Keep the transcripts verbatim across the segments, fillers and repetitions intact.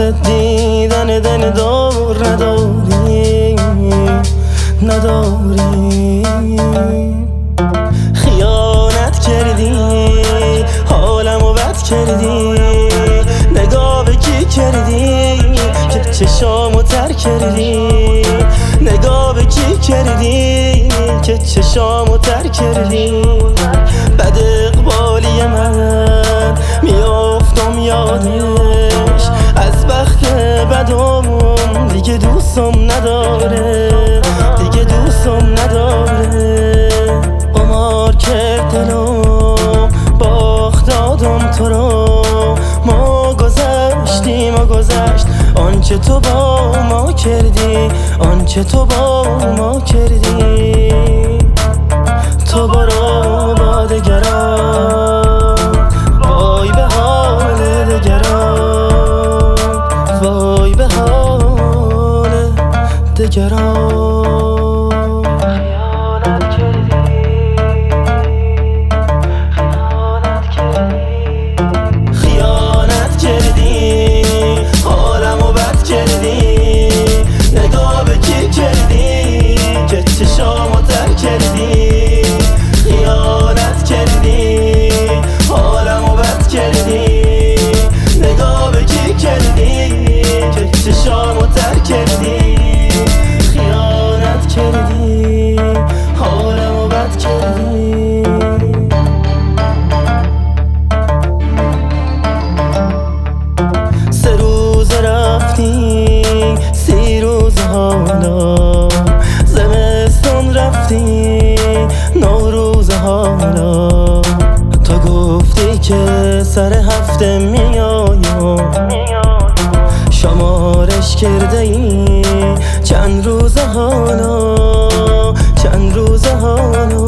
واسه دیدن دل دور نداری نداری خیانت کردی حالمو بد کردی نگاه به کی کردی که چشامو تر کردی نگاه به کی کردی که چشامو تر کردی بد اقبالی من میافتم یادش از بخت بدم دیگه دوستم نداره دیگه دوستم نداره قمار کرد دلم باخت دادم تو رو ما گذشتیم و گذشت آنچه تو با ما کردی آنچه تو با ما کردی تو برو با دگران وای به حال دگران وای به حال دگران چشامو تر کردی خیانت کردی حالمو بد کردی نگاه به کی کردی که چشامو تر کردی خیانت کردی حالمو بد کردی سه روز رفتی سی روز حالا رفتی نوروز حالا تا گفتی که سر هفته میایم شمارش کرده ای چند روز حالا چند روز حالا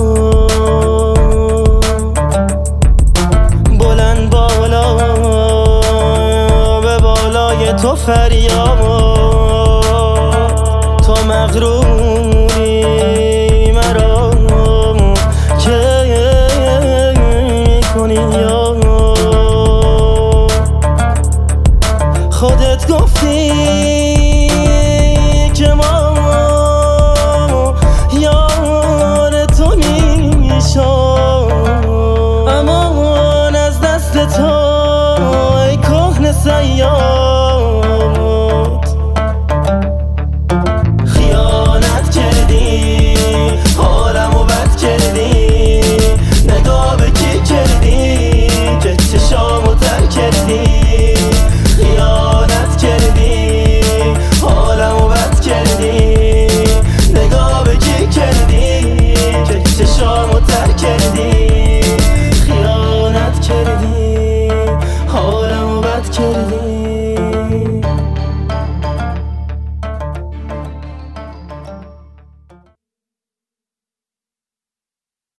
بلند بالا به بالای تو فریاد تو مغرور